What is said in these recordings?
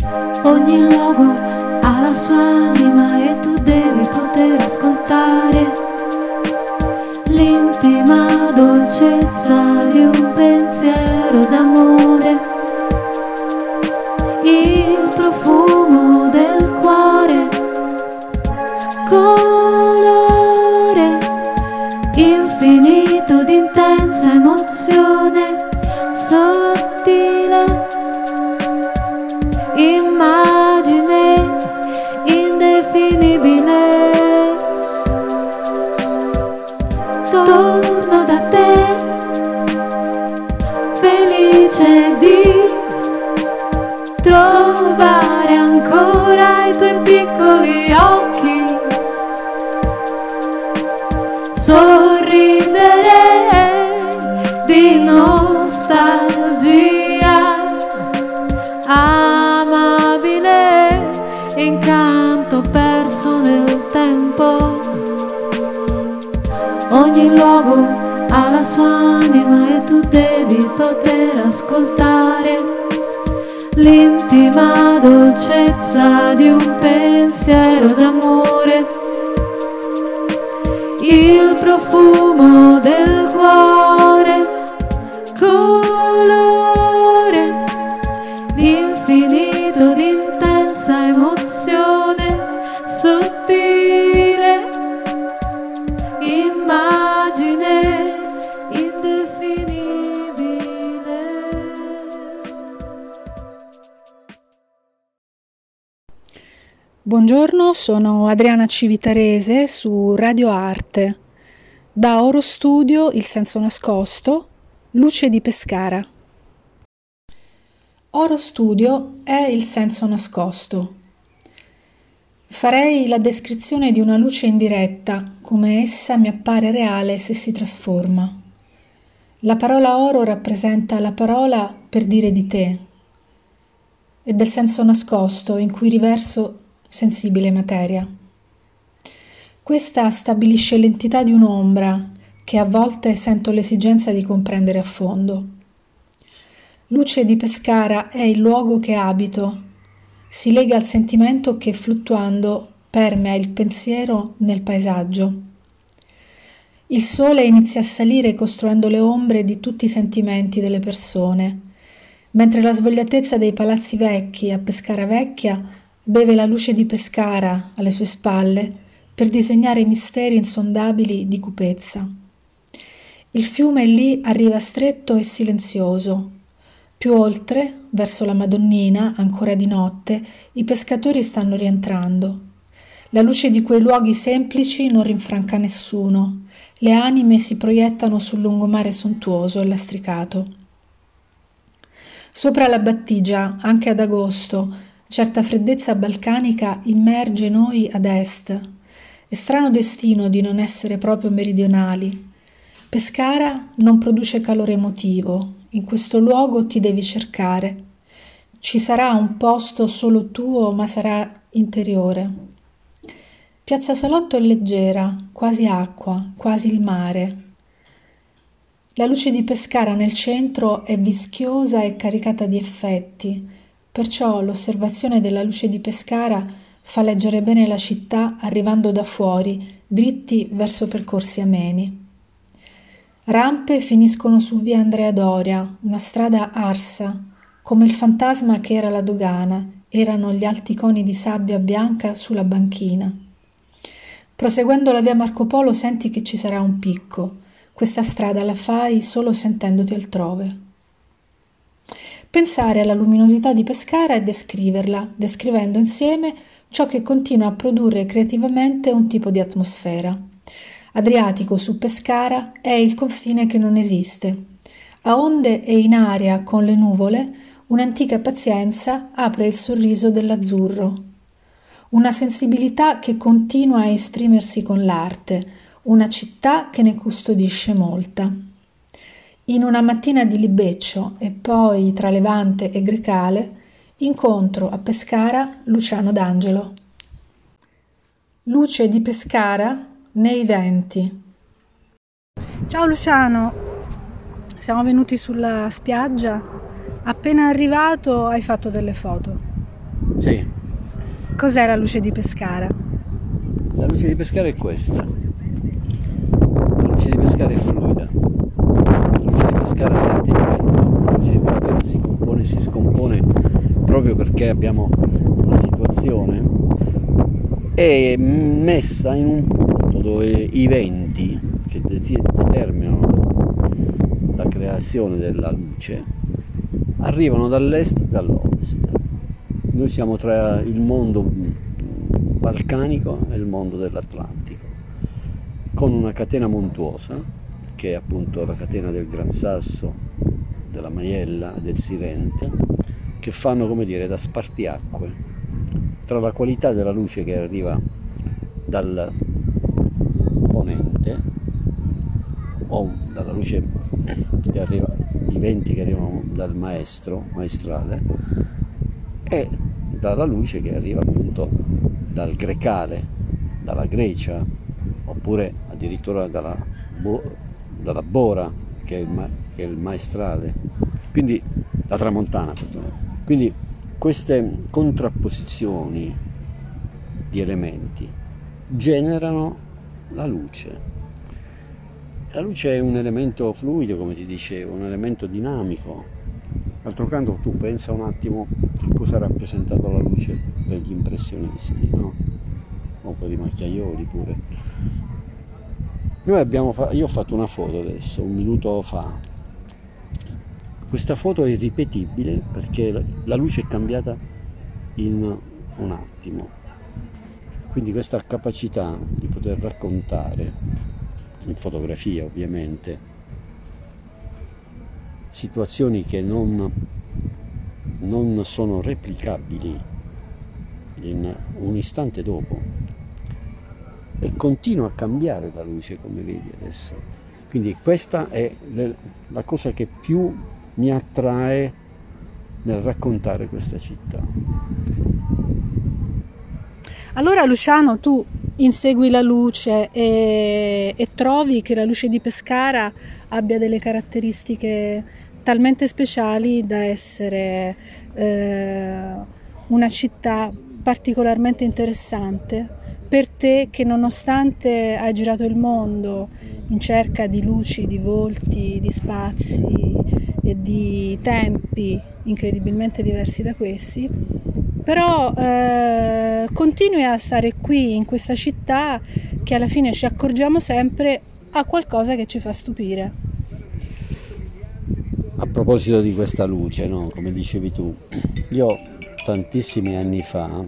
Ogni luogo ha la sua anima e tu devi poter ascoltare l'intima dolcezza di un pensiero d'amore, il profumo del cuore, colore infinito di intensa emozione, sottile immagine indefinibile. Torno da te, felice di trovare ancora i tuoi piccoli occhi, sorridere di nostalgia, amabile incanto perso nel tempo. Ogni luogo ha la sua anima e tu devi poter ascoltare l'intima dolcezza di un pensiero d'amore, il profumo del cuore, colore infinito di intensa emozione, sottile immagine indefinibile. Buongiorno, sono Adriana Civitarese su Radio Arte. Da Oro Studio, Il senso nascosto, Luce di Pescara. Oro Studio è il senso nascosto. Farei la descrizione di una luce indiretta, come essa mi appare reale se si trasforma. La parola oro rappresenta la parola per dire di te e del senso nascosto in cui riverso sensibile materia. Questa stabilisce l'entità di un'ombra che a volte sento l'esigenza di comprendere a fondo. Luce di Pescara è il luogo che abito, si lega al sentimento che fluttuando permea il pensiero nel paesaggio. Il sole inizia a salire costruendo le ombre di tutti i sentimenti delle persone, mentre la svogliatezza dei palazzi vecchi a Pescara Vecchia beve la luce di Pescara alle sue spalle per disegnare i misteri insondabili di cupezza. Il fiume lì arriva stretto e silenzioso. Più oltre, verso la Madonnina, ancora di notte, i pescatori stanno rientrando. La luce di quei luoghi semplici non rinfranca nessuno. Le anime si proiettano sul lungomare sontuoso e lastricato. Sopra la battigia, anche ad agosto, certa freddezza balcanica immerge noi ad est. È strano destino di non essere proprio meridionali. Pescara non produce calore emotivo. In questo luogo ti devi cercare. Ci sarà un posto solo tuo, ma sarà interiore. Piazza Salotto è leggera, quasi acqua, quasi il mare. La luce di Pescara nel centro è vischiosa e caricata di effetti, perciò l'osservazione della luce di Pescara fa leggere bene la città arrivando da fuori, dritti verso percorsi ameni. Rampe finiscono su via Andrea Doria, una strada arsa, come il fantasma che era la dogana, erano gli alti coni di sabbia bianca sulla banchina. Proseguendo la via Marco Polo senti che ci sarà un picco. Questa strada la fai solo sentendoti altrove. Pensare alla luminosità di Pescara e descriverla, descrivendo insieme ciò che continua a produrre creativamente un tipo di atmosfera. Adriatico su Pescara è il confine che non esiste. A onde e in aria con le nuvole, un'antica pazienza apre il sorriso dell'azzurro. Una sensibilità che continua a esprimersi con l'arte, una città che ne custodisce molta. In una mattina di Libeccio e poi tra Levante e Grecale, incontro a Pescara Luciano D'Angelo. Luce di Pescara nei venti. Ciao Luciano, siamo venuti sulla spiaggia. Appena arrivato hai fatto delle foto. Sì, Cos'è la luce di Pescara? la luce di Pescara è questa. La luce di Pescara è fluida. La luce di Pescara sente il vento. La luce di Pescara si compone e si scompone proprio perché abbiamo una situazione è messa in un punto dove i venti che determinano la creazione della luce arrivano dall'est e dall'ovest. Noi siamo tra il mondo balcanico e il mondo dell'Atlantico, con una catena montuosa che è appunto la catena del Gran Sasso, della Maiella e del Sirente, che fanno, come dire, da spartiacque tra la qualità della luce che arriva dal ponente, o dalla luce che arriva, i venti che arrivano dal maestrale, e dalla luce che arriva appunto dal Grecale, dalla Grecia, oppure addirittura dalla Bora, che è il maestrale, quindi la Tramontana, perdono. Quindi queste contrapposizioni di elementi generano la luce. La luce è un elemento fluido, come ti dicevo, un elemento dinamico. D'altro canto tu pensa un attimo che cosa ha rappresentato la luce per gli impressionisti, no? O per i macchiaioli pure. Io ho fatto una foto adesso, un minuto fa. Questa foto è irripetibile perché la luce è cambiata in un attimo. Quindi questa capacità di poter raccontare, in fotografia ovviamente, situazioni che non sono replicabili in un istante dopo, e continua a cambiare la luce, come vedi adesso. Quindi questa è la cosa che più mi attrae nel raccontare questa città. Allora Luciano, tu insegui la luce e trovi che la luce di Pescara abbia delle caratteristiche talmente speciali da essere una città particolarmente interessante per te, che nonostante hai girato il mondo in cerca di luci, di volti, di spazi e di tempi incredibilmente diversi da questi, però continui a stare qui in questa città che alla fine ci accorgiamo sempre ha qualcosa che ci fa stupire. A proposito di questa luce, no? Come dicevi tu, io tantissimi anni fa,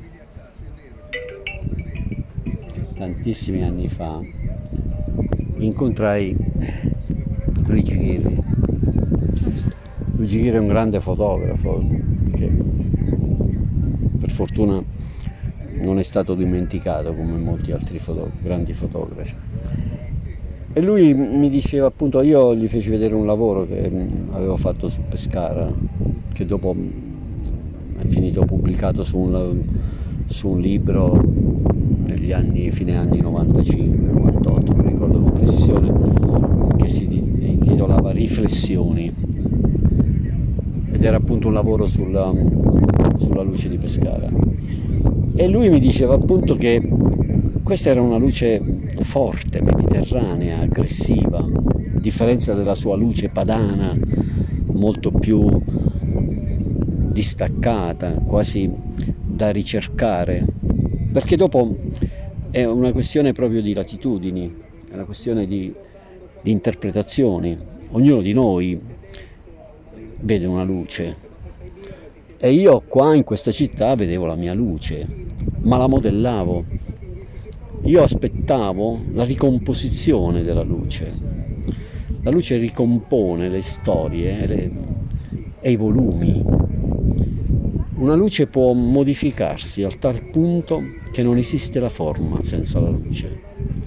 incontrai Luigi Ghirri. Luigi Ghirri è un grande fotografo che per fortuna non è stato dimenticato come molti altri grandi fotografi. E lui mi diceva, appunto, io gli feci vedere un lavoro che avevo fatto su Pescara, che dopo è finito pubblicato su un libro negli fine anni 95-98, non ricordo con precisione, che si intitolava Riflessioni, ed era appunto un lavoro sulla luce di Pescara. E lui mi diceva appunto che questa era una luce forte, mediterranea, aggressiva, a differenza della sua luce padana, molto più distaccata, quasi da ricercare, perché dopo è una questione proprio di latitudini, è una questione di interpretazioni. Ognuno di noi vede una luce, e io qua in questa città vedevo la mia luce, ma la modellavo. Io aspettavo la ricomposizione della luce. La luce ricompone le storie e i volumi. Una luce può modificarsi al tal punto che non esiste la forma senza la luce.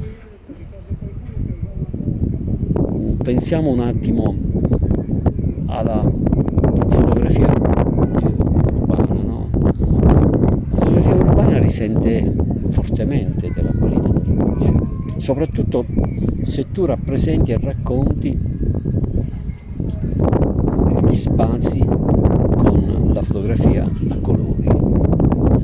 Pensiamo un attimo alla fotografia urbana, no? La fotografia urbana risente fortemente della qualità della luce, soprattutto se tu rappresenti e racconti gli spazi con la fotografia a colori.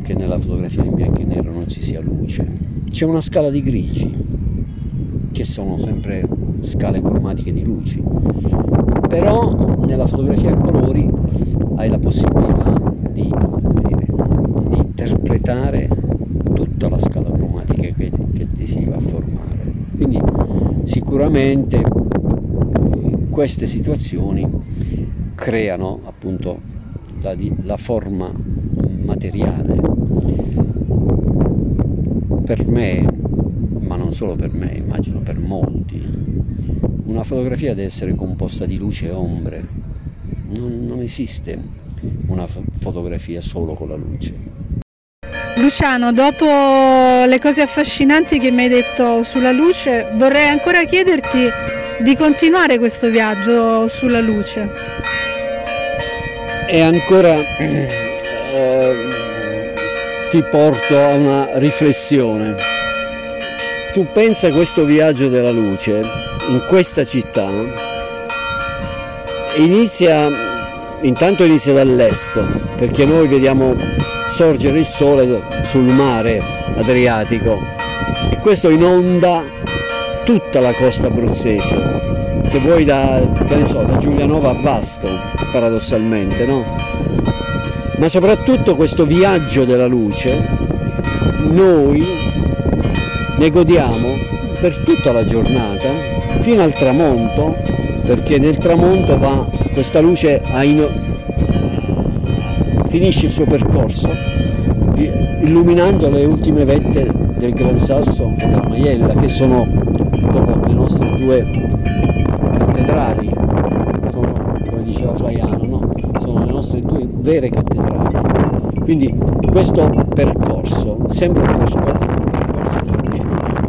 che nella fotografia in bianco e nero non ci sia luce. C'è una scala di grigi, che sono sempre scale cromatiche di luci, però nella fotografia a colori hai la possibilità di interpretare tutta la scala cromatica che ti si va a formare. Quindi sicuramente queste situazioni creano appunto la forma materiale. Per me, ma non solo per me, immagino per molti, una fotografia deve essere composta di luce e ombre. Non esiste una fotografia solo con la luce. Luciano, dopo le cose affascinanti che mi hai detto sulla luce, vorrei ancora chiederti di continuare questo viaggio sulla luce. E ancora ti porto a una riflessione. Tu pensa a questo viaggio della luce in questa città, intanto inizia dall'est, perché noi vediamo sorgere il sole sul mare Adriatico e questo inonda tutta la costa abruzzese, se vuoi da Giulianova a Vasto, paradossalmente, no? Ma soprattutto questo viaggio della luce noi ne godiamo per tutta la giornata fino al tramonto, perché nel tramonto questa luce finisce il suo percorso illuminando le ultime vette del Gran Sasso e della Maiella, che sono, dopo le nostre due cattedrali, sono, come diceva Flaiano, no? Sono le nostre due vere cattedrali. Quindi questo percorso sembra un percorso della luce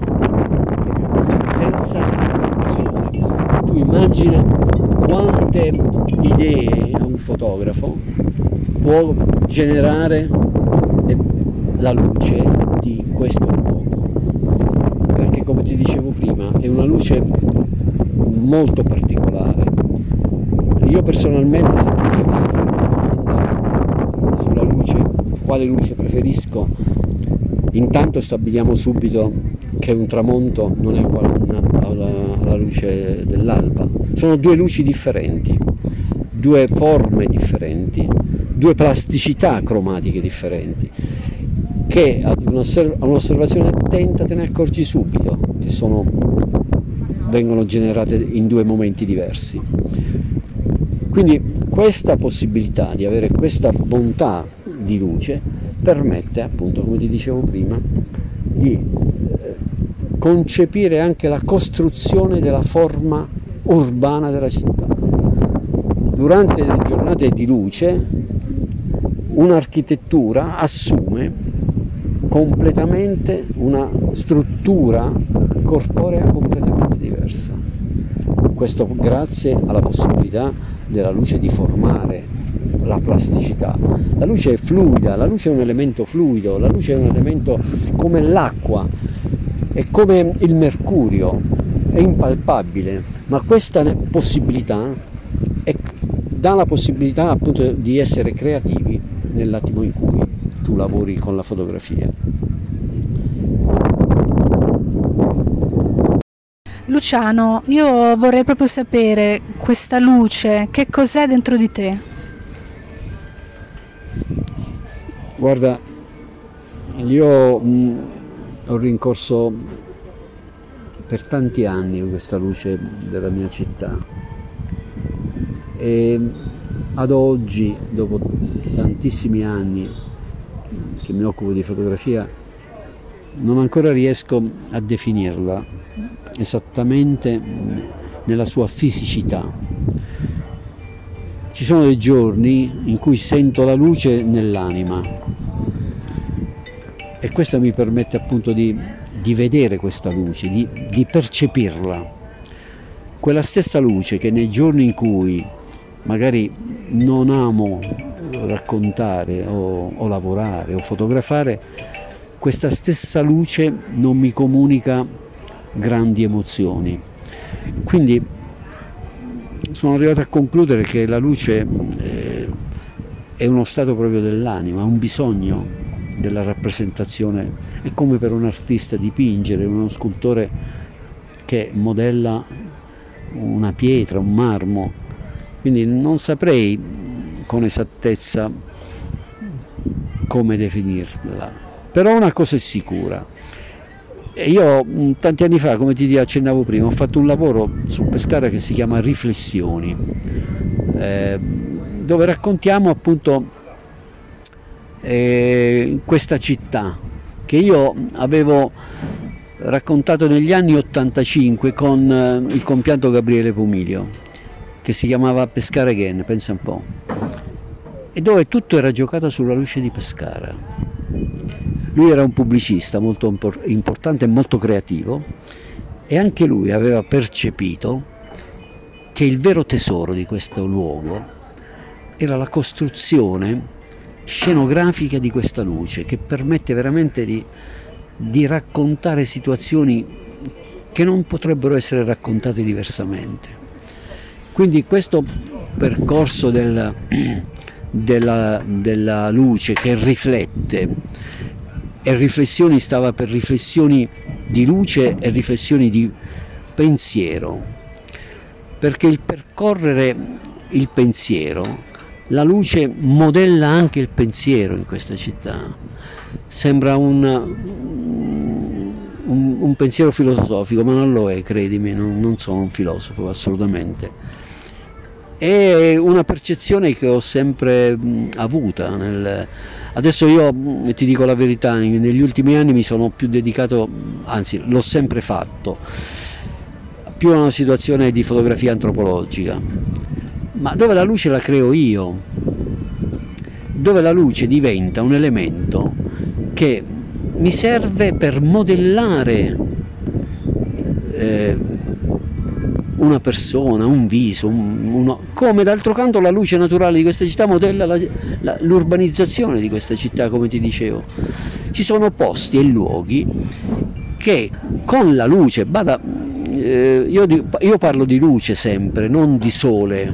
senza interruzione. Tu immagina quante idee un fotografo può generare la luce di questo luogo, perché come ti dicevo prima è una luce molto particolare. Io personalmente, se tu mi avessi fatto una domanda sulla luce, quale luce preferisco, intanto stabiliamo subito che un tramonto non è uguale alla luce dell'alba. Sono due luci differenti, due forme differenti, due plasticità cromatiche differenti, che ad un'osservazione attenta te ne accorgi subito che vengono generate in due momenti diversi. Quindi questa possibilità di avere questa bontà di luce permette, appunto, come ti dicevo prima, di concepire anche la costruzione della forma urbana della città. Durante le giornate di luce un'architettura assume completamente una struttura corporea completamente diversa. Questo grazie alla possibilità della luce di formare la plasticità. La luce è fluida, la luce è un elemento fluido, la luce è un elemento come l'acqua, è come il mercurio, è impalpabile, ma questa possibilità dà la possibilità appunto di essere creativi nell'attimo in cui tu lavori con la fotografia. Luciano, io vorrei proprio sapere, questa luce, che cos'è dentro di te? Guarda, io ho rincorso per tanti anni questa luce della mia città e ad oggi, dopo tantissimi anni che mi occupo di fotografia, non ancora riesco a definirla esattamente nella sua fisicità. Ci sono dei giorni in cui sento la luce nell'anima e questo mi permette appunto di vedere questa luce, di percepirla. Quella stessa luce che nei giorni in cui magari non amo raccontare o lavorare o fotografare, questa stessa luce non mi comunica grandi emozioni. Quindi sono arrivato a concludere che la luce è uno stato proprio dell'anima, un bisogno della rappresentazione. È come per un artista dipingere, uno scultore che modella una pietra, un marmo, quindi non saprei con esattezza come definirla, però una cosa è sicura. Io tanti anni fa, come ti accennavo prima, ho fatto un lavoro su Pescara che si chiama Riflessioni, dove raccontiamo appunto questa città che io avevo raccontato negli anni 85 con il compianto Gabriele Pumilio, che si chiamava Pescara Again, pensa un po', e dove tutto era giocato sulla luce di Pescara. Lui era un pubblicista molto importante e molto creativo, e anche lui aveva percepito che il vero tesoro di questo luogo era la costruzione scenografica di questa luce, che permette veramente di raccontare situazioni che non potrebbero essere raccontate diversamente. Quindi questo percorso della luce che riflette, e Riflessioni stava per riflessioni di luce e riflessioni di pensiero, perché il percorrere il pensiero, la luce modella anche il pensiero in questa città. Sembra un pensiero filosofico, ma non lo è, credimi, non sono un filosofo assolutamente. È una percezione che ho sempre avuta. Adesso io ti dico la verità, negli ultimi anni mi sono più dedicato, anzi l'ho sempre fatto, più a una situazione di fotografia antropologica, ma dove la luce la creo io, dove la luce diventa un elemento che mi serve per modellare una persona, un viso, come d'altro canto la luce naturale di questa città modella l'urbanizzazione di questa città, come ti dicevo. Ci sono posti e luoghi che con la luce, io parlo di luce sempre, non di sole,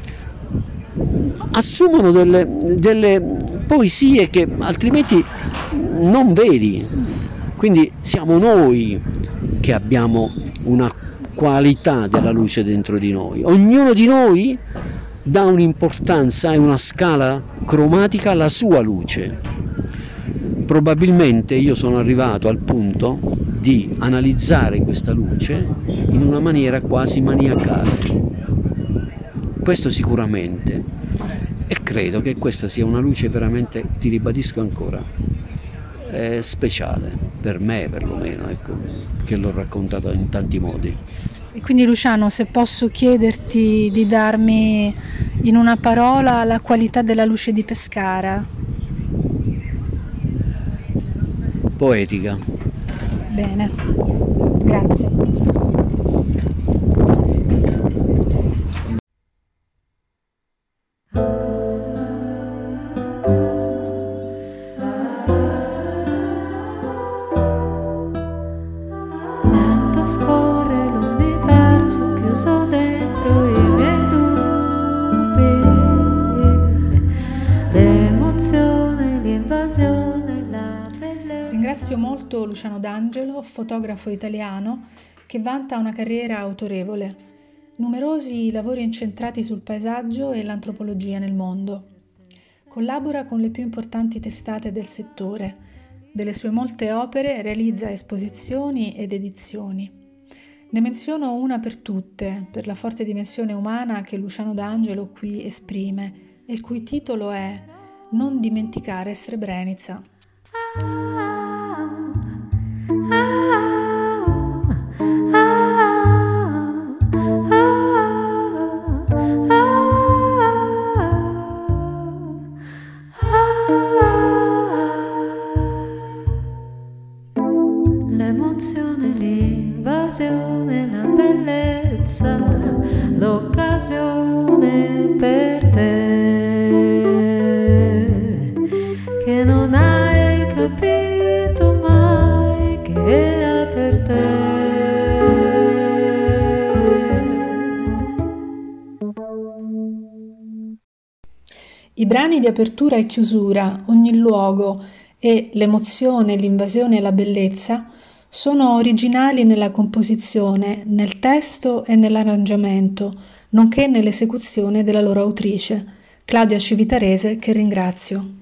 assumono delle poesie che altrimenti non vedi. Quindi siamo noi che abbiamo una qualità della luce dentro di noi. Ognuno di noi dà un'importanza e una scala cromatica alla sua luce. Probabilmente io sono arrivato al punto di analizzare questa luce in una maniera quasi maniacale. Questo sicuramente. E credo che questa sia una luce veramente, ti ribadisco ancora, speciale, per me perlomeno, ecco, che l'ho raccontata in tanti modi. E quindi Luciano, se posso chiederti di darmi in una parola la qualità della luce di Pescara? Poetica. Bene, grazie. Lento scorre l'universo chiuso dentro i miei dubbi, l'emozione, l'invasione, la bellezza. Ringrazio molto Luciano D'Angelo, fotografo italiano che vanta una carriera autorevole. Numerosi i lavori incentrati sul paesaggio e l'antropologia nel mondo. Collabora con le più importanti testate del settore. Delle sue molte opere realizza esposizioni ed edizioni. Ne menziono una per tutte, per la forte dimensione umana che Luciano D'Angelo qui esprime, e il cui titolo è Non dimenticare Srebrenica. L'emozione, l'invasione, la bellezza, l'occasione per te, che non hai capito mai che era per te. I brani di apertura e chiusura, ogni luogo e l'emozione, l'invasione e la bellezza sono originali nella composizione, nel testo e nell'arrangiamento, nonché nell'esecuzione della loro autrice, Claudia Civitarese, che ringrazio.